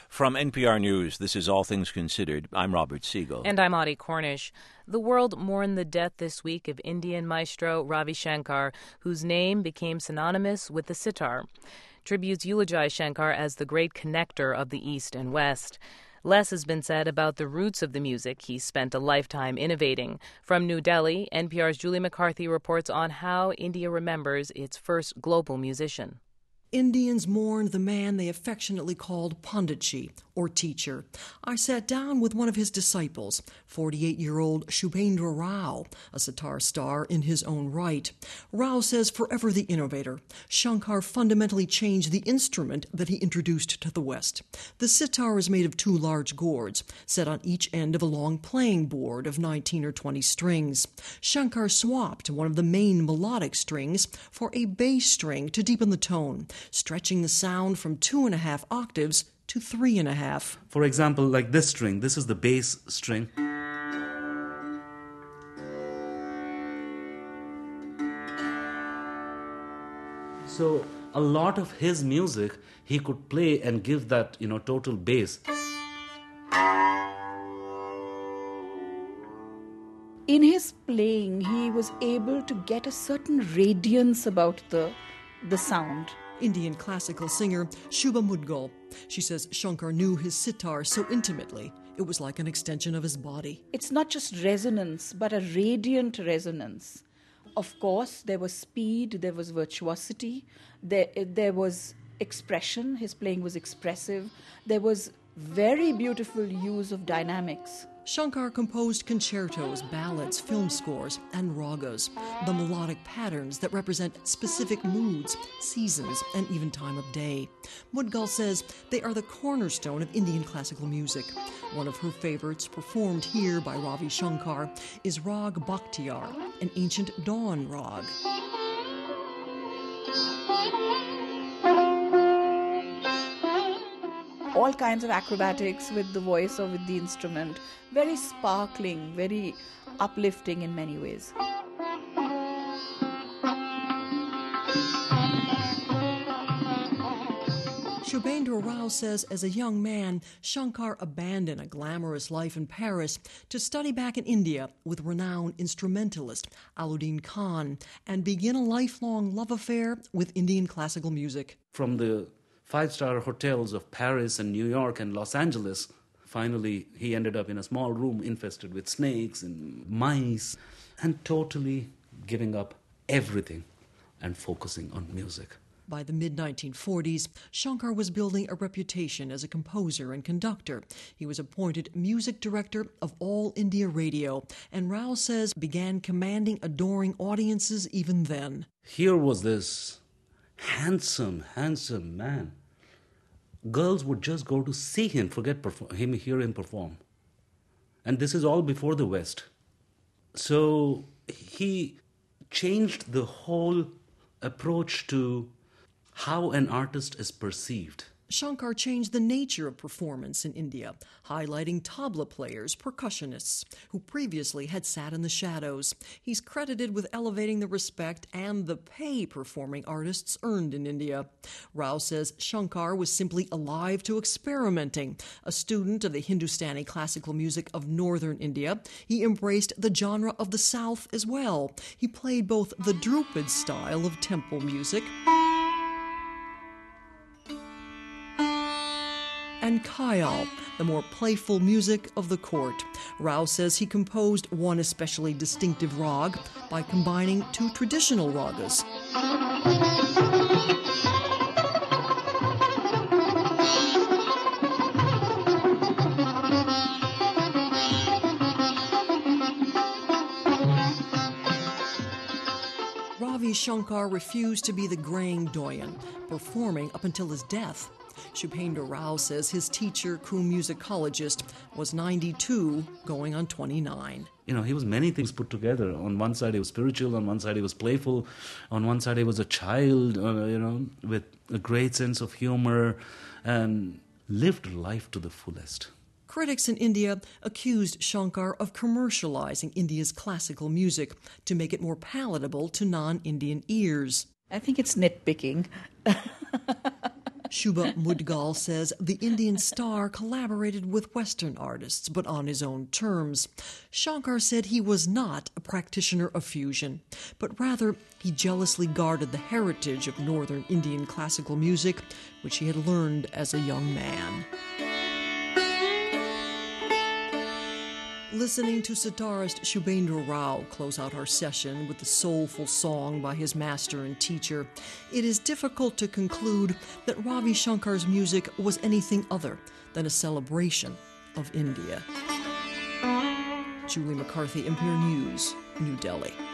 From NPR News, this is All Things Considered. I'm Robert Siegel. And I'm Audie Cornish. The world mourned the death this week of Indian maestro Ravi Shankar, whose name became synonymous with the sitar. Tributes eulogize Shankar as the great connector of the East and West. Less has been said about the roots of the music he spent a lifetime innovating. From New Delhi, NPR's Julie McCarthy reports on how India remembers its first global musician. Indians mourned the man they affectionately called Panditji, or teacher. I sat down with one of his disciples, 48-year-old Shubhendra Rao, a sitar star in his own right. Rao says forever the innovator, Shankar fundamentally changed the instrument that he introduced to the West. The sitar is made of two large gourds, set on each end of a long playing board of 19 or 20 strings. Shankar swapped one of the main melodic strings for a bass string to deepen the tone, stretching the sound from 2.5 octaves to 3.5. For example, like this string, this is the bass string. So a lot of his music, he could play and give that, total bass. In his playing, he was able to get a certain radiance about the sound. Indian classical singer Shubha Mudgal. She says Shankar knew his sitar so intimately, it was like an extension of his body. It's not just resonance, but a radiant resonance. Of course, there was speed, there was virtuosity, there was expression. His playing was expressive. There was very beautiful use of dynamics. Shankar composed concertos, ballads, film scores, and ragas, the melodic patterns that represent specific moods, seasons, and even time of day. Mudgal says they are the cornerstone of Indian classical music. One of her favorites, performed here by Ravi Shankar, is Rag Bakhtiyar, an ancient dawn rag. All kinds of acrobatics with the voice or with the instrument. Very sparkling, very uplifting in many ways. Shubhendra Rao says as a young man, Shankar abandoned a glamorous life in Paris to study back in India with renowned instrumentalist Alauddin Khan and begin a lifelong love affair with Indian classical music. From the 5-star hotels of Paris and New York and Los Angeles, finally he ended up in a small room infested with snakes and mice and totally giving up everything and focusing on music. By the mid-1940s, Shankar was building a reputation as a composer and conductor. He was appointed music director of All India Radio, and Rao says began commanding adoring audiences even then. Here was this handsome man. Girls would just go to see him, hear him perform. And this is all before the West. So he changed the whole approach to how an artist is perceived. Shankar changed the nature of performance in India, highlighting tabla players, percussionists, who previously had sat in the shadows. He's credited with elevating the respect and the pay performing artists earned in India. Rao says Shankar was simply alive to experimenting. A student of the Hindustani classical music of northern India, he embraced the genre of the south as well. He played both the Dhrupad style of temple music and Khyal, the more playful music of the court. Rao says he composed one especially distinctive rag by combining two traditional ragas. Ravi Shankar refused to be the graying doyen, performing up until his death. Shubhendra Rao says his teacher, musicologist, was 92, going on 29. He was many things put together. On one side he was spiritual, on one side he was playful, on one side he was a child, with a great sense of humor, and lived life to the fullest. Critics in India accused Shankar of commercializing India's classical music to make it more palatable to non-Indian ears. I think it's nitpicking. Shubha Mudgal says the Indian star collaborated with Western artists, but on his own terms. Shankar said he was not a practitioner of fusion, but rather he jealously guarded the heritage of northern Indian classical music, which he had learned as a young man. Listening to sitarist Shubhendra Rao close out our session with the soulful song by his master and teacher, it is difficult to conclude that Ravi Shankar's music was anything other than a celebration of India. Julie McCarthy, NPR News, New Delhi.